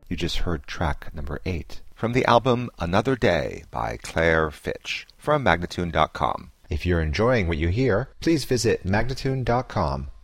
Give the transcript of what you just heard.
You just heard track number 8 from the album Another Day by Claire Fitch from Magnatune.com. If you're enjoying what you hear, please visit Magnatune.com